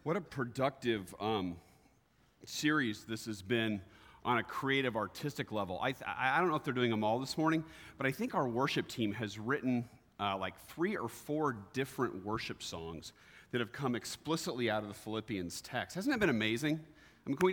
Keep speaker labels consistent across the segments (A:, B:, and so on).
A: What a productive series this has been on a creative, artistic level. I don't know if they're doing them all this morning, but I think our worship team has written like 3 or 4 different worship songs that have come explicitly out of the Philippians text. Hasn't that been amazing? I mean,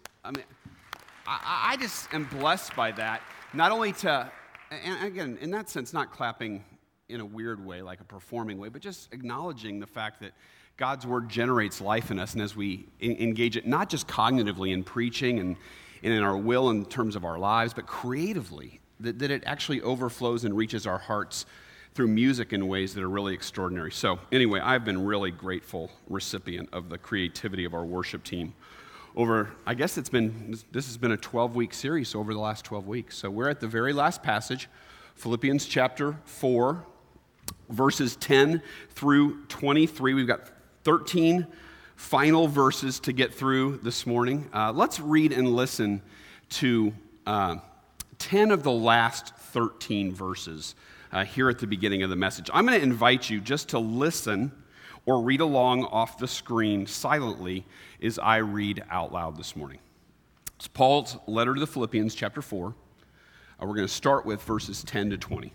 A: I just am blessed by that. Not only to, and again, in that sense, not clapping in a weird way, like a performing way, but just acknowledging the fact that God's word generates life in us, and as we engage it, not just cognitively in preaching and in our will in terms of our lives, but creatively, that it actually overflows and reaches our hearts through music in ways that are really extraordinary. So anyway, I've been really grateful recipient of the creativity of our worship team over, I guess this has been a 12-week series over the last 12 weeks. So we're at the very last passage, Philippians chapter 4, verses 10 through 23. We've got 13 final verses to get through this morning. Let's read and listen to 10 of the last 13 verses here at the beginning of the message. I'm going to invite you just to listen or read along off the screen silently as I read out loud this morning. It's Paul's letter to the Philippians, chapter 4. We're going to start with verses 10 to 20.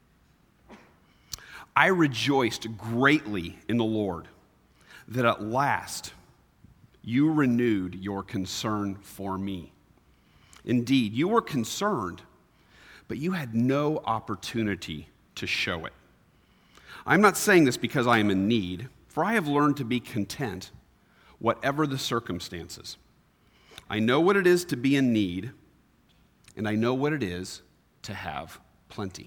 A: I rejoiced greatly in the Lord that at last you renewed your concern for me. Indeed, you were concerned, but you had no opportunity to show it. I'm not saying this because I am in need, for I have learned to be content, whatever the circumstances. I know what it is to be in need, and I know what it is to have plenty.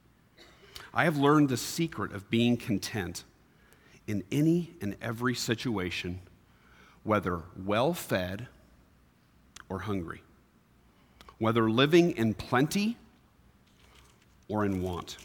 A: I have learned the secret of being content in any and every situation, whether well-fed or hungry, whether living in plenty or in want.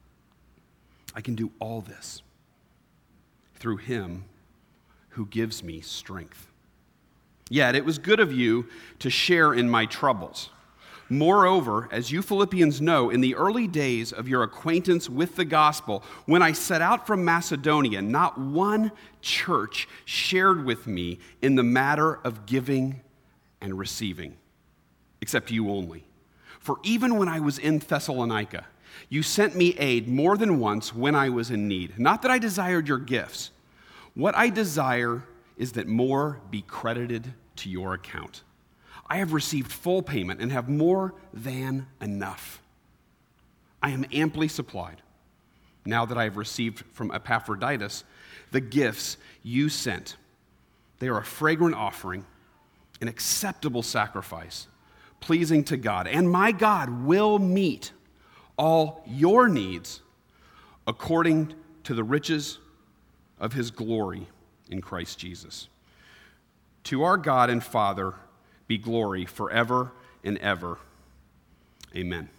A: I can do all this through him who gives me strength. Yet it was good of you to share in my troubles. Moreover, as you Philippians know, in the early days of your acquaintance with the gospel, when I set out from Macedonia, not one church shared with me in the matter of giving and receiving, except you only. For even when I was in Thessalonica, you sent me aid more than once when I was in need. Not that I desired your gifts. What I desire is that more be credited to your account. I have received full payment and have more than enough. I am amply supplied, now that I have received from Epaphroditus the gifts you sent. They are a fragrant offering, an acceptable sacrifice, pleasing to God. And my God will meet all your needs according to the riches of his glory in Christ Jesus. To our God and Father be glory forever and ever. Amen.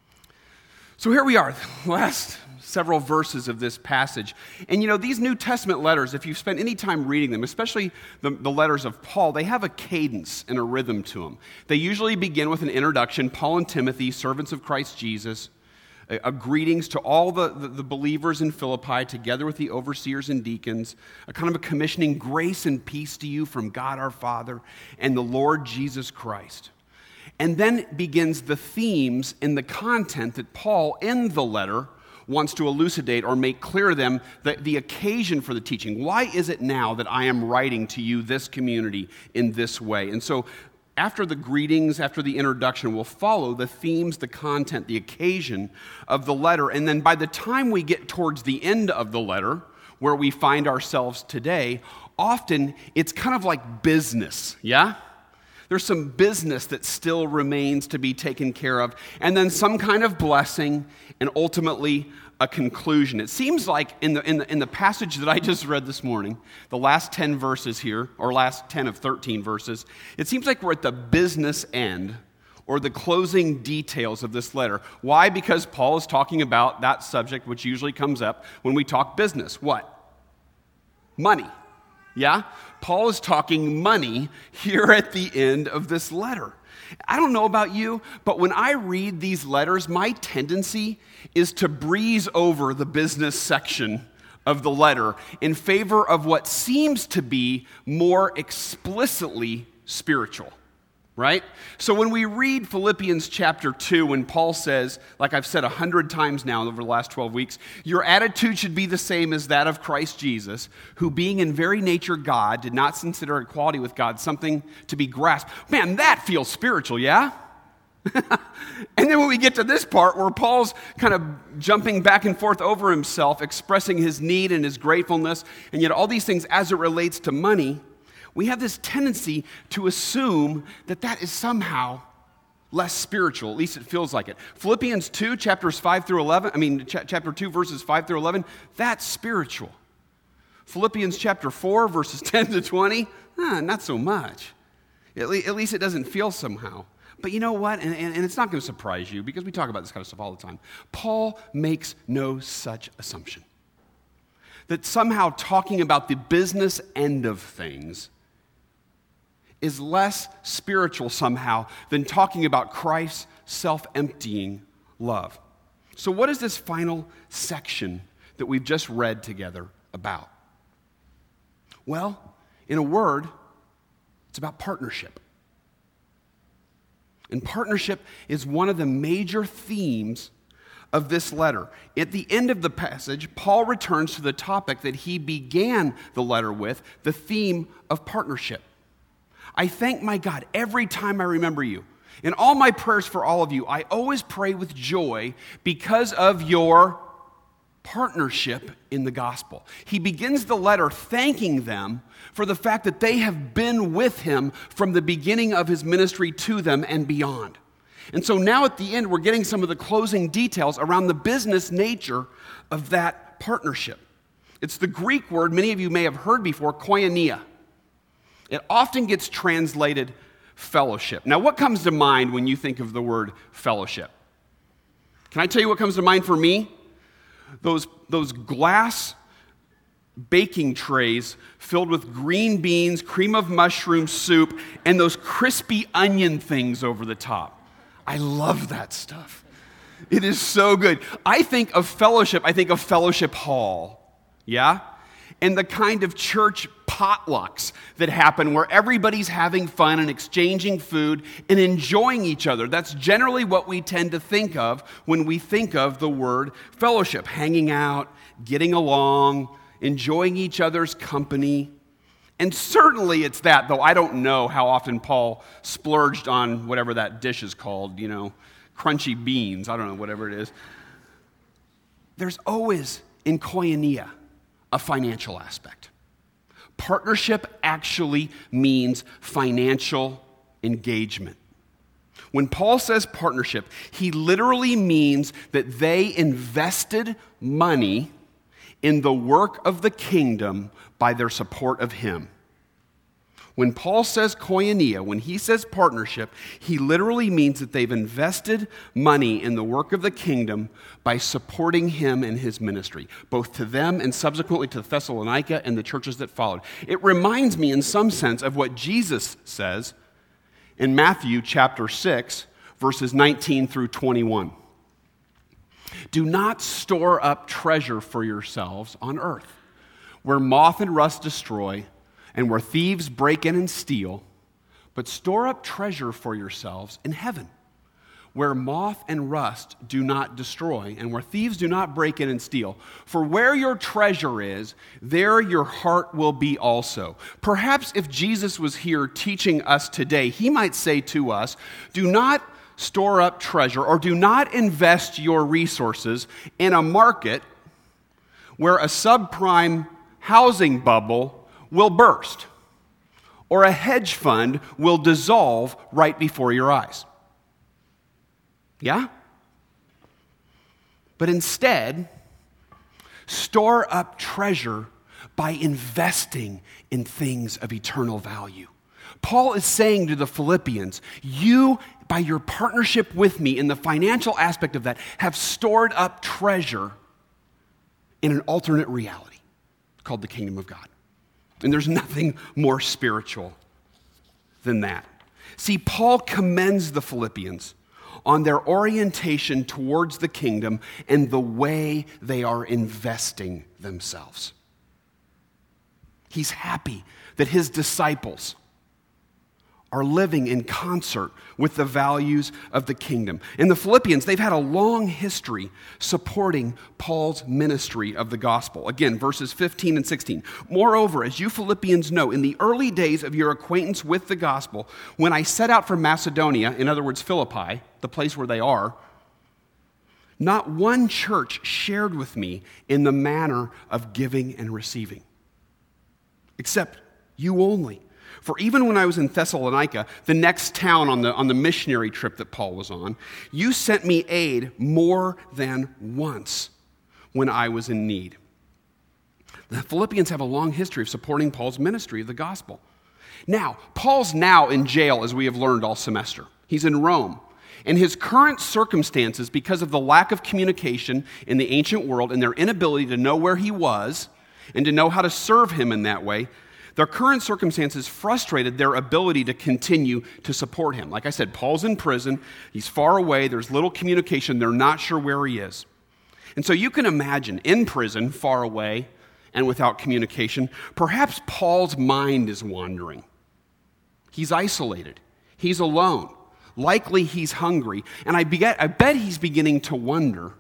A: So here we are, the last several verses of this passage. And you know, these New Testament letters, if you've spent any time reading them, especially the letters of Paul, they have a cadence and a rhythm to them. They usually begin with an introduction, Paul and Timothy, servants of Christ Jesus, a greetings to all the believers in Philippi, together with the overseers and deacons, a kind of a commissioning grace and peace to you from God our Father and the Lord Jesus Christ. And then begins the themes and the content that Paul in the letter wants to elucidate or make clear to them the occasion for the teaching. Why is it now that I am writing to you, this community, in this way? And so after the greetings, after the introduction, we'll follow the themes, the content, the occasion of the letter. And then by the time we get towards the end of the letter, where we find ourselves today, often it's kind of like business, yeah? There's some business that still remains to be taken care of, and then some kind of blessing, and ultimately a conclusion. It seems like in the passage that I just read this morning, the last 10 verses here, or last 10 of 13 verses, it seems like we're at the business end or the closing details of this letter. Why? Because Paul is talking about that subject which usually comes up when we talk business. What? Money. Yeah? Paul is talking money here at the end of this letter. I don't know about you, but when I read these letters, my tendency is to breeze over the business section of the letter in favor of what seems to be more explicitly spiritual, right? So when we read Philippians chapter 2, when Paul says, like I've said 100 times now over the last 12 weeks, your attitude should be the same as that of Christ Jesus, who being in very nature God, did not consider equality with God something to be grasped. Man, that feels spiritual, yeah? And then when we get to this part where Paul's kind of jumping back and forth over himself, expressing his need and his gratefulness, and yet all these things as it relates to money, we have this tendency to assume that that is somehow less spiritual. At least it feels like it. Philippians 2, chapter 2, verses 5 through 11, that's spiritual. Philippians chapter 4, verses 10 to 20, not so much. At least it doesn't feel somehow. But you know what? And it's not going to surprise you because we talk about this kind of stuff all the time. Paul makes no such assumption that somehow talking about the business end of things is less spiritual somehow than talking about Christ's self-emptying love. So what is this final section that we've just read together about? Well, in a word, it's about partnership. And partnership is one of the major themes of this letter. At the end of the passage, Paul returns to the topic that he began the letter with, the theme of partnership. I thank my God every time I remember you. In all my prayers for all of you, I always pray with joy because of your partnership in the gospel. He begins the letter thanking them for the fact that they have been with him from the beginning of his ministry to them and beyond. And so now at the end, we're getting some of the closing details around the business nature of that partnership. It's the Greek word many of you may have heard before, koinonia. It often gets translated fellowship. Now, what comes to mind when you think of the word fellowship? Can I tell you what comes to mind for me? Those glass baking trays filled with green beans, cream of mushroom soup, and those crispy onion things over the top. I love that stuff. It is so good. I think of fellowship hall, yeah? And the kind of church potlucks that happen where everybody's having fun and exchanging food and enjoying each other. That's generally what we tend to think of when we think of the word fellowship. Hanging out, getting along, enjoying each other's company. And certainly it's that, though I don't know how often Paul splurged on whatever that dish is called, crunchy beans. I don't know, whatever it is. There's always in koinonia a financial aspect. Partnership actually means financial engagement. When Paul says partnership, he literally means that they invested money in the work of the kingdom by their support of him. When Paul says koinonia, when he says partnership, he literally means that they've invested money in the work of the kingdom by supporting him and his ministry, both to them and subsequently to Thessalonica and the churches that followed. It reminds me in some sense of what Jesus says in Matthew chapter 6, verses 19 through 21. Do not store up treasure for yourselves on earth, where moth and rust destroy, and where thieves break in and steal, but store up treasure for yourselves in heaven, where moth and rust do not destroy, and where thieves do not break in and steal. For where your treasure is, there your heart will be also. Perhaps if Jesus was here teaching us today, he might say to us, do not store up treasure or do not invest your resources in a market where a subprime housing bubble will burst, or a hedge fund will dissolve right before your eyes. Yeah? But instead, store up treasure by investing in things of eternal value. Paul is saying to the Philippians, you, by your partnership with me in the financial aspect of that, have stored up treasure in an alternate reality called the kingdom of God. And there's nothing more spiritual than that. See, Paul commends the Philippians on their orientation towards the kingdom and the way they are investing themselves. He's happy that his disciples are living in concert with the values of the kingdom. In the Philippians, they've had a long history supporting Paul's ministry of the gospel. Again, verses 15 and 16. Moreover, as you Philippians know, in the early days of your acquaintance with the gospel, when I set out from Macedonia, in other words, Philippi, the place where they are, not one church shared with me in the manner of giving and receiving, except you only. For even when I was in Thessalonica, the next town on the missionary trip that Paul was on, you sent me aid more than once when I was in need. The Philippians have a long history of supporting Paul's ministry of the gospel. Now, Paul's now in jail, as we have learned all semester. He's in Rome. And his current circumstances, because of the lack of communication in the ancient world and their inability to know where he was and to know how to serve him in that way, their current circumstances frustrated their ability to continue to support him. Like I said, Paul's in prison. He's far away. There's little communication. They're not sure where he is. And so you can imagine, in prison, far away, and without communication, perhaps Paul's mind is wandering. He's isolated. He's alone. Likely he's hungry. And I bet he's beginning to wonder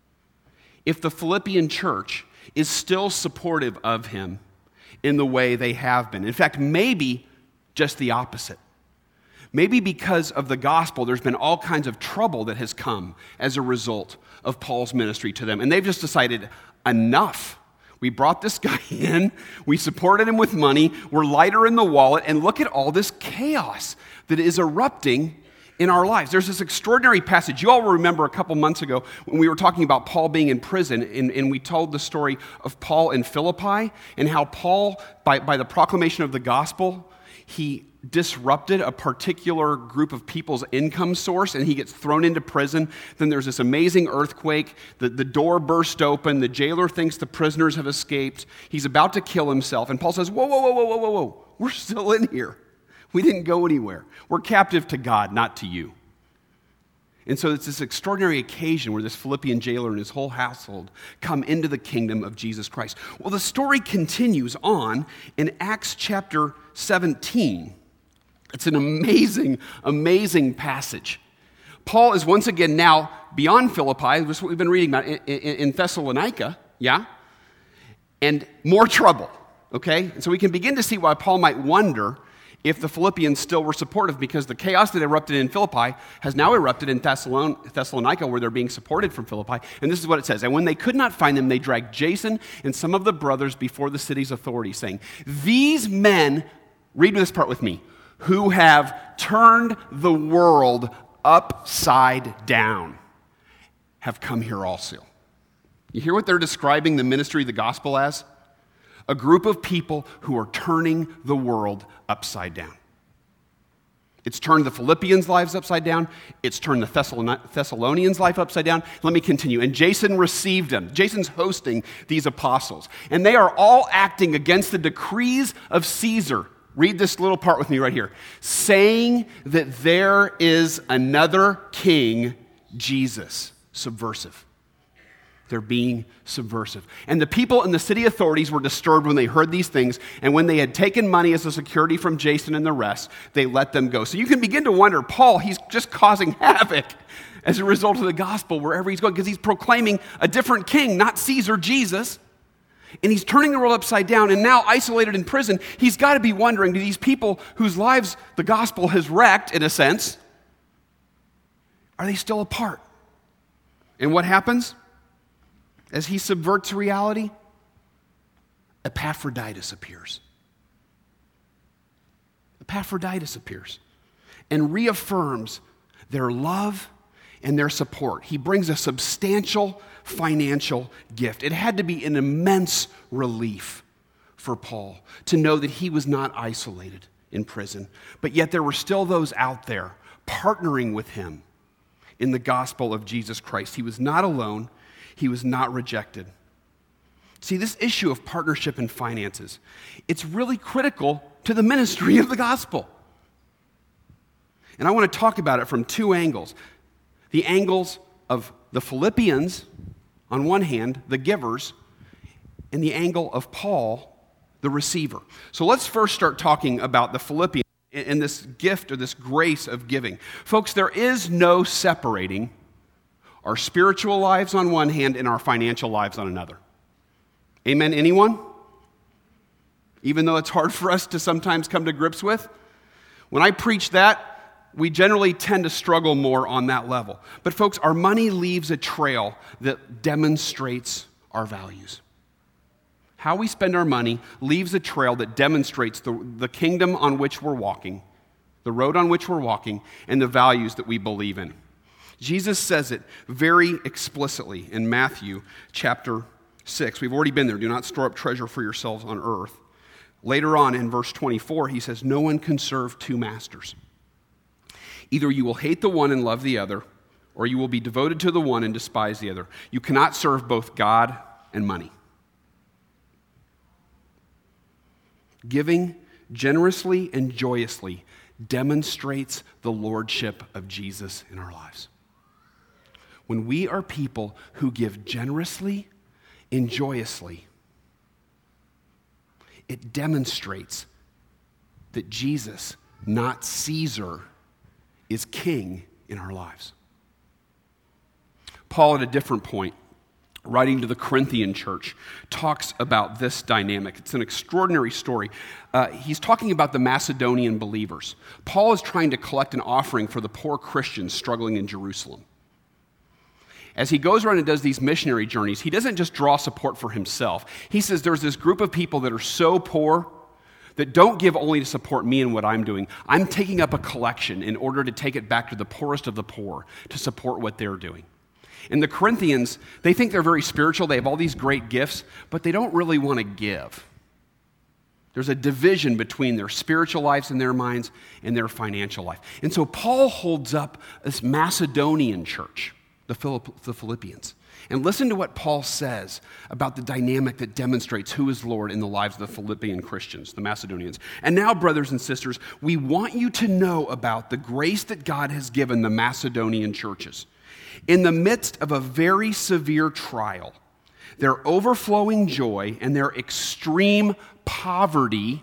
A: if the Philippian church is still supportive of him in the way they have been. In fact, maybe just the opposite. Maybe because of the gospel, there's been all kinds of trouble that has come as a result of Paul's ministry to them. And they've just decided, enough. We brought this guy in, we supported him with money, we're lighter in the wallet, and look at all this chaos that is erupting in our lives. There's this extraordinary passage. You all remember a couple months ago when we were talking about Paul being in prison, and we told the story of Paul in Philippi, and how Paul, by the proclamation of the gospel, he disrupted a particular group of people's income source, and he gets thrown into prison. Then there's this amazing earthquake. The door burst open. The jailer thinks the prisoners have escaped. He's about to kill himself, and Paul says, whoa, whoa, whoa, whoa, whoa, whoa, whoa. We're still in here. We didn't go anywhere. We're captive to God, not to you. And so it's this extraordinary occasion where this Philippian jailer and his whole household come into the kingdom of Jesus Christ. Well, the story continues on in Acts chapter 17. It's an amazing, amazing passage. Paul is once again now beyond Philippi. This is what we've been reading about in Thessalonica, yeah? And more trouble, okay? And so we can begin to see why Paul might wonder if the Philippians still were supportive, because the chaos that erupted in Philippi has now erupted in Thessalonica, where they're being supported from Philippi. And this is what it says. And when they could not find them, they dragged Jason and some of the brothers before the city's authorities, saying, these men, read this part with me, who have turned the world upside down, have come here also. You hear what they're describing the ministry of the gospel as? A group of people who are turning the world upside down. It's turned the Philippians' lives upside down. It's turned the Thessalonians' life upside down. Let me continue. And Jason received them. Jason's hosting these apostles. And they are all acting against the decrees of Caesar. Read this little part with me right here. Saying that there is another king, Jesus. Subversive. They're being subversive. And the people in the city authorities were disturbed when they heard these things, and when they had taken money as a security from Jason and the rest, they let them go. So you can begin to wonder, Paul, he's just causing havoc as a result of the gospel wherever he's going, because he's proclaiming a different king, not Caesar, Jesus. And he's turning the world upside down, and now isolated in prison, he's got to be wondering, do these people whose lives the gospel has wrecked, in a sense, are they still apart? And what happens? As he subverts reality, Epaphroditus appears. Epaphroditus appears and reaffirms their love and their support. He brings a substantial financial gift. It had to be an immense relief for Paul to know that he was not isolated in prison, but yet there were still those out there partnering with him in the gospel of Jesus Christ. He was not alone. He was not rejected. See, this issue of partnership and finances, it's really critical to the ministry of the gospel. And I want to talk about it from two angles. the angles of the Philippians, on one hand, the givers, and the angle of Paul, the receiver. So let's first start talking about the Philippians and this gift or this grace of giving. Folks, there is no separating our spiritual lives on one hand and our financial lives on another. Amen, anyone? Even though it's hard for us to sometimes come to grips with. When I preach that, we generally tend to struggle more on that level. But folks, our money leaves a trail that demonstrates our values. How we spend our money leaves a trail that demonstrates the kingdom on which we're walking, the road on which we're walking, and the values that we believe in. Jesus says it very explicitly in Matthew chapter 6. We've already been there. Do not store up treasure for yourselves on earth. Later on in verse 24, he says, no one can serve two masters. Either you will hate the one and love the other, or you will be devoted to the one and despise the other. You cannot serve both God and money. Giving generously and joyously demonstrates the lordship of Jesus in our lives. When we are people who give generously and joyously, it demonstrates that Jesus, not Caesar, is king in our lives. Paul, at a different point, writing to the Corinthian church, talks about this dynamic. It's an extraordinary story. He's talking about the Macedonian believers. Paul is trying to collect an offering for the poor Christians struggling in Jerusalem. As he goes around and does these missionary journeys, he doesn't just draw support for himself. He says there's this group of people that are so poor that don't give only to support me and what I'm doing. I'm taking up a collection in order to take it back to the poorest of the poor to support what they're doing. And the Corinthians, they think they're very spiritual. They have all these great gifts, but they don't really want to give. There's a division between their spiritual lives in their minds and their financial life. And so Paul holds up this Macedonian church, the Philippians. And listen to what Paul says about the dynamic that demonstrates who is Lord in the lives of the Philippian Christians, the Macedonians. And now, brothers and sisters, we want you to know about the grace that God has given the Macedonian churches. In the midst of a very severe trial, their overflowing joy and their extreme poverty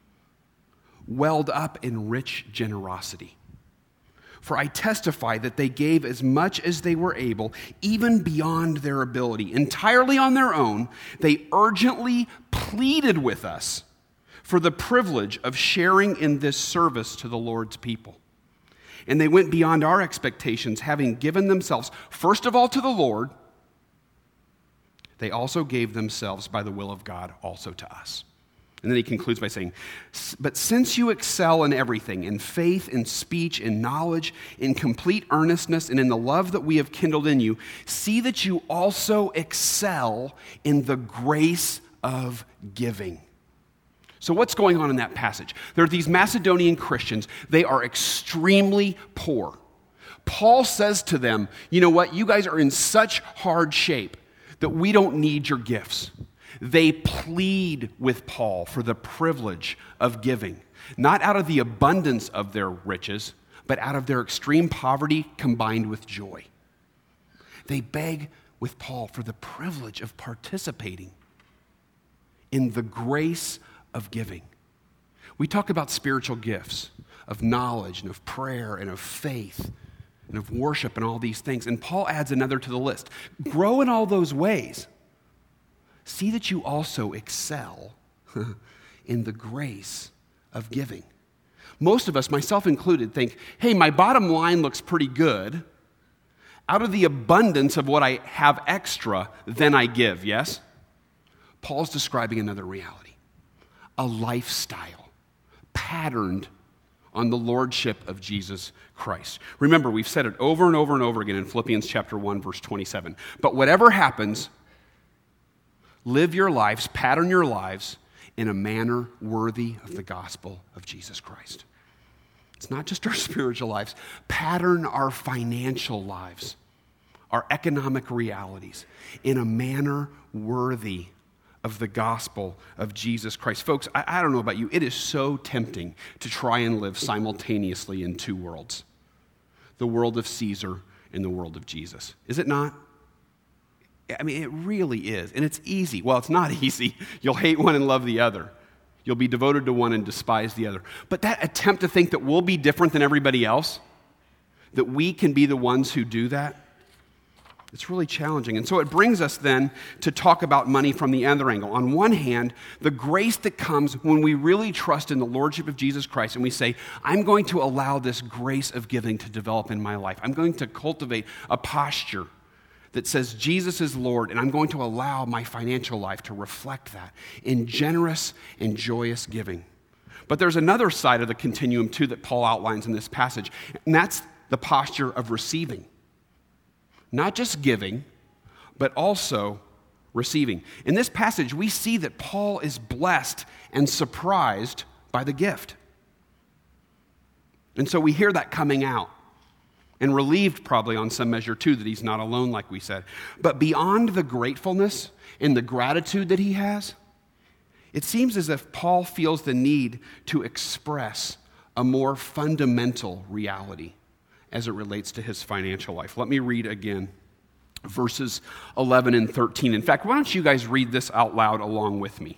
A: welled up in rich generosity. For I testify that they gave as much as they were able, even beyond their ability. Entirely on their own, they urgently pleaded with us for the privilege of sharing in this service to the Lord's people. And they went beyond our expectations, having given themselves, first of all, to the Lord. They also gave themselves by the will of God also to us. And then he concludes by saying, but since you excel in everything, in faith, in speech, in knowledge, in complete earnestness, and in the love that we have kindled in you, see that you also excel in the grace of giving. So what's going on in that passage? There are these Macedonian Christians. They are extremely poor. Paul says to them, you know what? You guys are in such hard shape that we don't need your gifts. They plead with Paul for the privilege of giving, not out of the abundance of their riches, but out of their extreme poverty combined with joy. They beg with Paul for the privilege of participating in the grace of giving. We talk about spiritual gifts of knowledge and of prayer and of faith and of worship and all these things. And Paul adds another to the list. Grow in all those ways. See that you also excel in the grace of giving. Most of us, myself included, think, hey, my bottom line looks pretty good. Out of the abundance of what I have extra, then I give, yes? Paul's describing another reality, a lifestyle patterned on the lordship of Jesus Christ. Remember, we've said it over and over and over again in Philippians chapter 1, verse 27. But whatever happens, live your lives, pattern your lives in a manner worthy of the gospel of Jesus Christ. It's not just our spiritual lives. Pattern our financial lives, our economic realities, in a manner worthy of the gospel of Jesus Christ. Folks, I don't know about you. It is so tempting to try and live simultaneously in two worlds. The world of Caesar in the world of Jesus. Is it not? I mean, it really is. And it's easy. Well, it's not easy. You'll hate one and love the other. You'll be devoted to one and despise the other. But that attempt to think that we'll be different than everybody else, that we can be the ones who do that, it's really challenging. And so it brings us then to talk about money from the other angle. On one hand, the grace that comes when we really trust in the Lordship of Jesus Christ and we say, I'm going to allow this grace of giving to develop in my life. I'm going to cultivate a posture that says Jesus is Lord, and I'm going to allow my financial life to reflect that in generous and joyous giving. But there's another side of the continuum, too, that Paul outlines in this passage, and that's the posture of receiving. Not just giving, but also receiving. In this passage, we see that Paul is blessed and surprised by the gift. And so we hear that coming out, and relieved probably on some measure too that he's not alone, like we said. But beyond the gratefulness and the gratitude that he has, it seems as if Paul feels the need to express a more fundamental reality as it relates to his financial life. Let me read again verses 11 and 13. In fact, why don't you guys read this out loud along with me?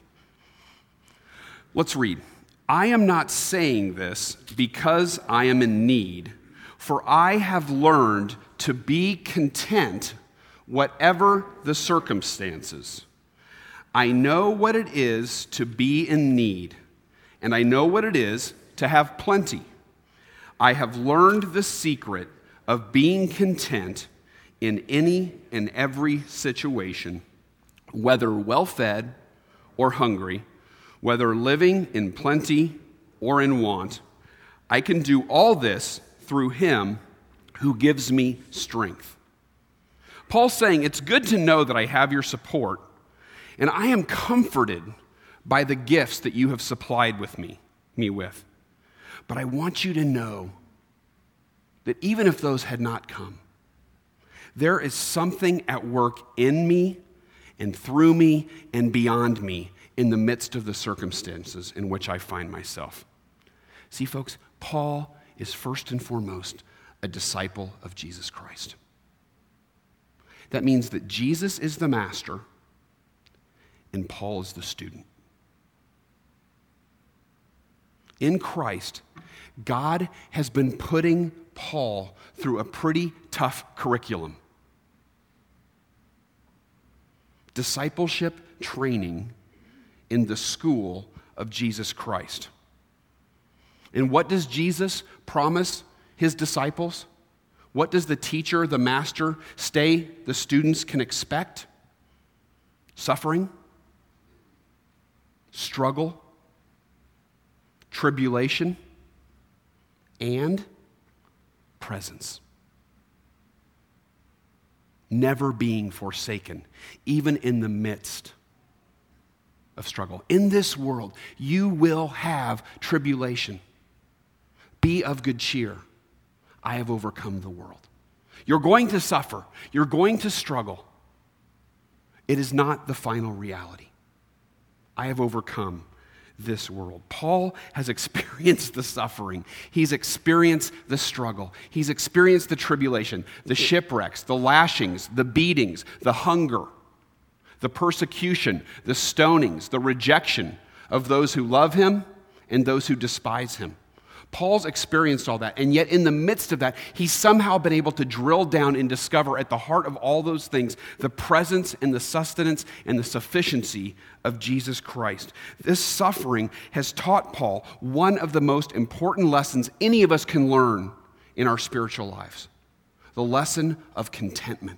A: Let's read. I am not saying this because I am in need, for I have learned to be content whatever the circumstances. I know what it is to be in need, and I know what it is to have plenty. I have learned the secret of being content in any and every situation, whether well-fed or hungry, whether living in plenty or in want. I can do all this through him who gives me strength. Paul's saying, it's good to know that I have your support, and I am comforted by the gifts that you have supplied with me with. But I want you to know that even if those had not come, there is something at work in me and through me and beyond me in the midst of the circumstances in which I find myself. See, folks, Paul is first and foremost a disciple of Jesus Christ. That means that Jesus is the master and Paul is the student. In Christ, God has been putting Paul through a pretty tough curriculum. Discipleship training in the school of Jesus Christ. And what does Jesus promise his disciples? What does the teacher, the master, say the students can expect? Suffering, struggle, tribulation, and presence. Never being forsaken, even in the midst of struggle. In this world, you will have tribulation. Be of good cheer. I have overcome the world. You're going to suffer. You're going to struggle. It is not the final reality. I have overcome this world. Paul has experienced the suffering. He's experienced the struggle. He's experienced the tribulation, the shipwrecks, the lashings, the beatings, the hunger, the persecution, the stonings, the rejection of those who love him and those who despise him. Paul's experienced all that, and yet in the midst of that, he's somehow been able to drill down and discover at the heart of all those things the presence and the sustenance and the sufficiency of Jesus Christ. This suffering has taught Paul one of the most important lessons any of us can learn in our spiritual lives: the lesson of contentment.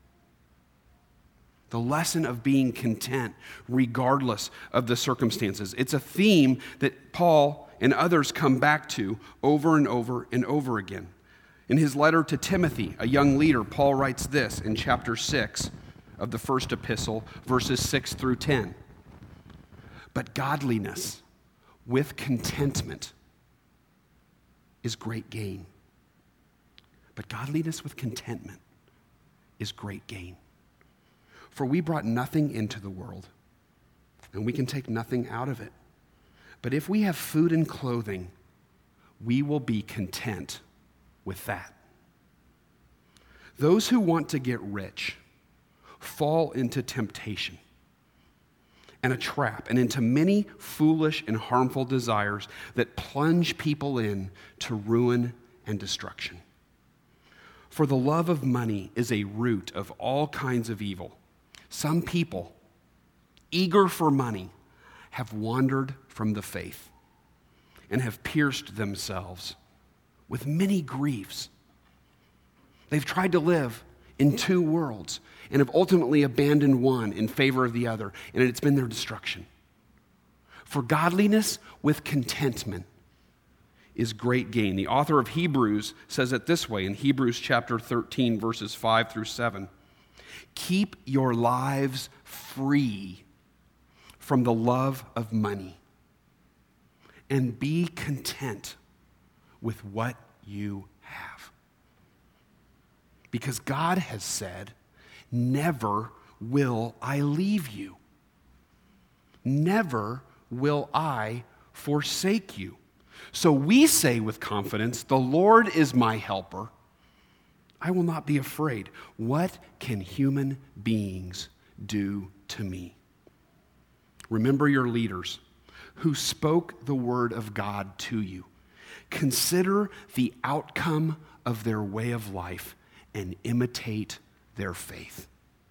A: The lesson of being content regardless of the circumstances. It's a theme that Paul and others come back to over and over and over again. In his letter to Timothy, a young leader, Paul writes this in chapter 6 of the first epistle, verses 6 through 10. But godliness with contentment is great gain. But godliness with contentment is great gain. For we brought nothing into the world, and we can take nothing out of it. But if we have food and clothing, we will be content with that. Those who want to get rich fall into temptation and a trap and into many foolish and harmful desires that plunge people in to ruin and destruction. For the love of money is a root of all kinds of evil. Some people, eager for money, have wandered from the faith and have pierced themselves with many griefs. They've tried to live in two worlds and have ultimately abandoned one in favor of the other, and it's been their destruction. For godliness with contentment is great gain. The author of Hebrews says it this way in Hebrews chapter 13, verses 5 through 7. Keep your lives free from the love of money and be content with what you have. Because God has said, never will I leave you. Never will I forsake you. So we say with confidence, the Lord is my helper. I will not be afraid. What can human beings do to me? Remember your leaders who spoke the word of God to you. Consider the outcome of their way of life and imitate their faith.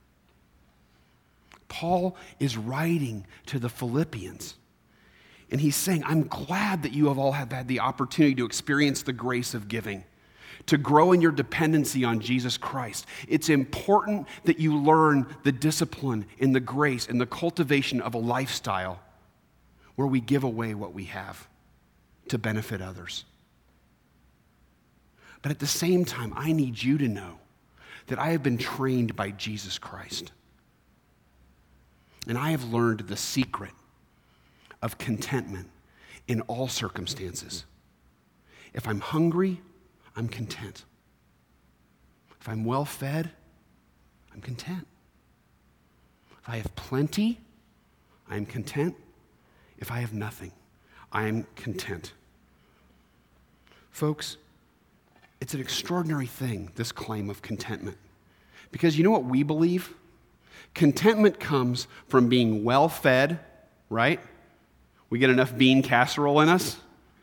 A: Paul is writing to the Philippians, and he's saying, I'm glad that you have all had the opportunity to experience the grace of giving, to grow in your dependency on Jesus Christ. It's important that you learn the discipline and the grace and the cultivation of a lifestyle where we give away what we have to benefit others. But at the same time, I need you to know that I have been trained by Jesus Christ. And I have learned the secret of contentment in all circumstances. If I'm hungry, I'm content. If I'm well fed, I'm content. If I have plenty, I am content. If I have nothing, I am content. Folks, it's an extraordinary thing, this claim of contentment. Because you know what we believe? Contentment comes from being well fed, right? We get enough bean casserole in us.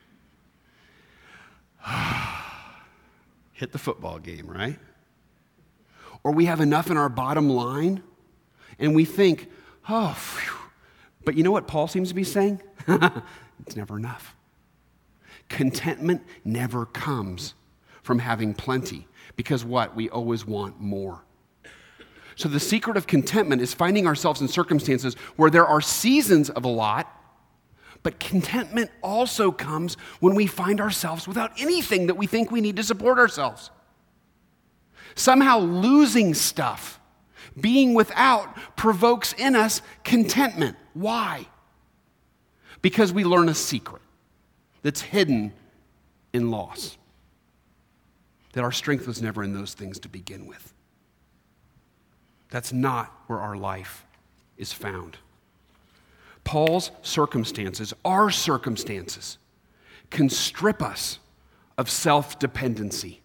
A: Hit the football game, right? Or we have enough in our bottom line, and we think, oh, phew. But you know what Paul seems to be saying? It's never enough. Contentment never comes from having plenty, because what? We always want more. So the secret of contentment is finding ourselves in circumstances where there are seasons of a lot, but contentment also comes when we find ourselves without anything that we think we need to support ourselves. Somehow losing stuff, being without, provokes in us contentment. Why? Because we learn a secret that's hidden in loss. That our strength was never in those things to begin with. That's not where our life is found. Paul's circumstances, our circumstances, can strip us of self-dependency.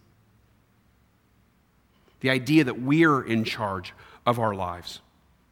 A: The idea that we're in charge of our lives.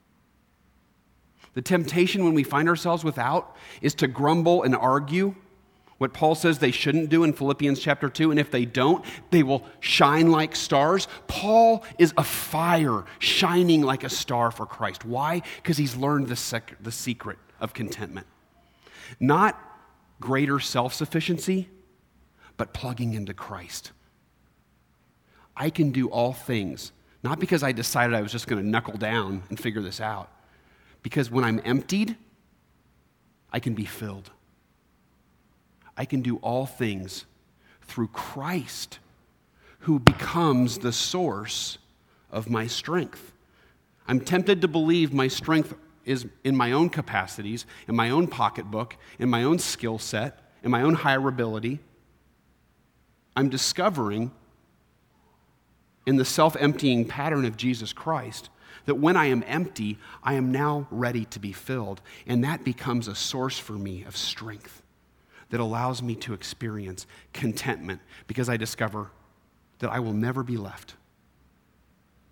A: The temptation when we find ourselves without is to grumble and argue, what Paul says they shouldn't do in Philippians chapter 2, and if they don't, they will shine like stars. Paul is a fire shining like a star for Christ. Why? Because he's learned the secret of contentment. Not greater self-sufficiency, but plugging into Christ. I can do all things, not because I decided I was just going to knuckle down and figure this out, because when I'm emptied, I can be filled. I can do all things through Christ, who becomes the source of my strength. I'm tempted to believe my strength is in my own capacities, in my own pocketbook, in my own skill set, in my own hireability. I'm discovering in the self-emptying pattern of Jesus Christ that when I am empty, I am now ready to be filled, and that becomes a source for me of strength that allows me to experience contentment because I discover that I will never be left.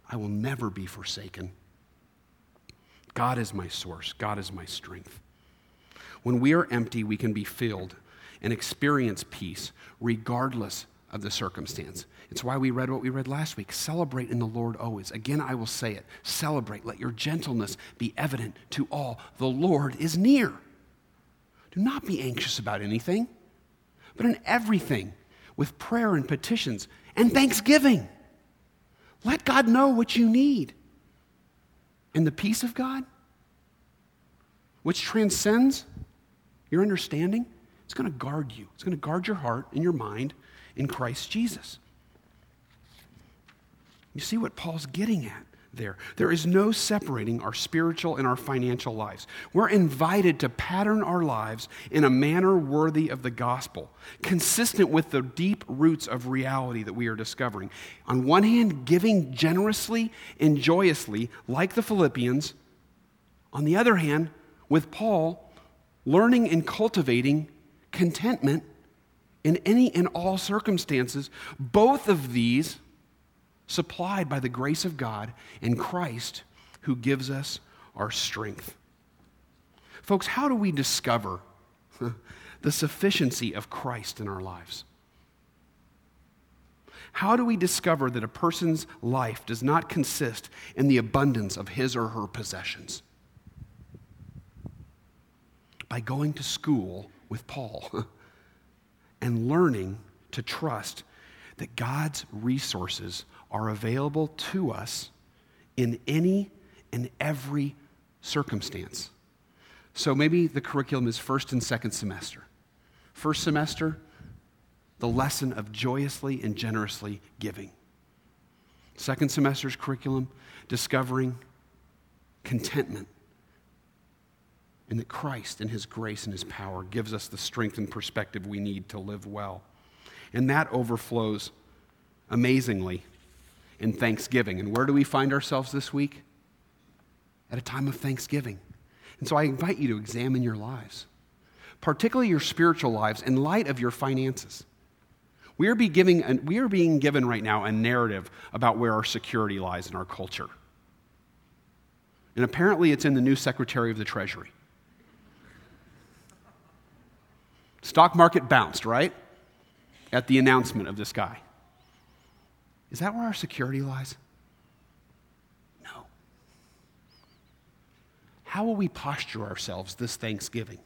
A: I will never be forsaken. God is my source. God is my strength. When we are empty, we can be filled and experience peace regardless of the circumstance. It's why we read what we read last week. Celebrate in the Lord always. Again, I will say it. Celebrate. Let your gentleness be evident to all. The Lord is near. Do not be anxious about anything, but in everything, with prayer and petitions and thanksgiving, let God know what you need. And the peace of God, which transcends your understanding, it's going to guard you. It's going to guard your heart and your mind in Christ Jesus. You see what Paul's getting at there. There is no separating our spiritual and our financial lives. We're invited to pattern our lives in a manner worthy of the gospel, consistent with the deep roots of reality that we are discovering. On one hand, giving generously and joyously, like the Philippians. On the other hand, with Paul, learning and cultivating contentment in any and all circumstances, both of these supplied by the grace of God and Christ who gives us our strength. Folks, how do we discover the sufficiency of Christ in our lives? How do we discover that a person's life does not consist in the abundance of his or her possessions? By going to school with Paul and learning to trust that God's resources are available to us in any and every circumstance. So maybe the curriculum is first and second semester. First semester, the lesson of joyously and generously giving. Second semester's curriculum, discovering contentment and that Christ and his grace and his power gives us the strength and perspective we need to live well. And that overflows amazingly in thanksgiving. And where do we find ourselves this week? At a time of thanksgiving. And so I invite you to examine your lives, particularly your spiritual lives, in light of your finances. We are being given right now a narrative about where our security lies in our culture. And apparently it's in the new Secretary of the Treasury. Stock market bounced, right? At the announcement of this guy. Is that where our security lies? No. How will we posture ourselves this Thanksgiving?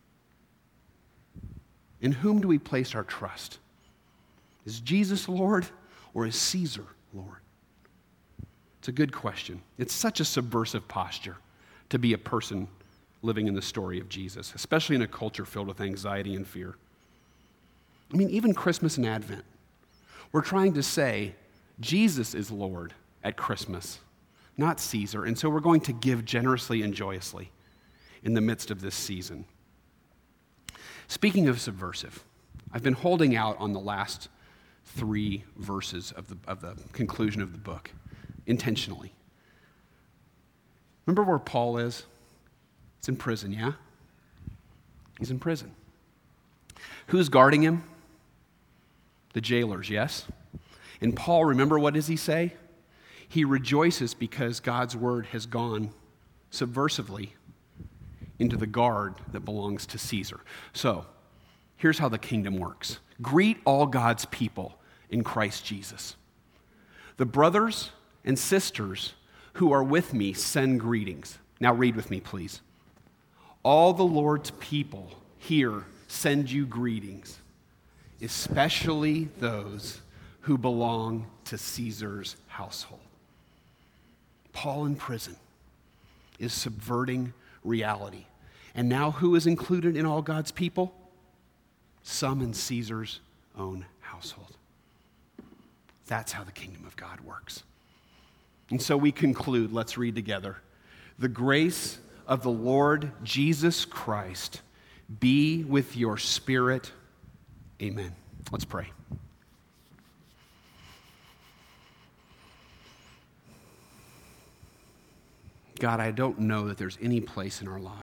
A: In whom do we place our trust? Is Jesus Lord or is Caesar Lord? It's a good question. It's such a subversive posture to be a person living in the story of Jesus, especially in a culture filled with anxiety and fear. I mean, even Christmas and Advent, we're trying to say Jesus is Lord at Christmas, not Caesar. And so we're going to give generously and joyously in the midst of this season. Speaking of subversive, I've been holding out on the last 3 verses of the conclusion of the book intentionally. Remember where Paul is? He's in prison, yeah? He's in prison. Who's guarding him? The jailers, yes? And Paul, remember what does he say? He rejoices because God's word has gone subversively into the guard that belongs to Caesar. So, here's how the kingdom works. Greet all God's people in Christ Jesus. The brothers and sisters who are with me send greetings. Now read with me, please. All the Lord's people here send you greetings, especially those who belong to Caesar's household. Paul in prison is subverting reality. And now who is included in all God's people? Some in Caesar's own household. That's how the kingdom of God works. And so we conclude, let's read together. The grace of the Lord Jesus Christ be with your spirit. Amen. Let's pray. God, I don't know that there's any place in our lives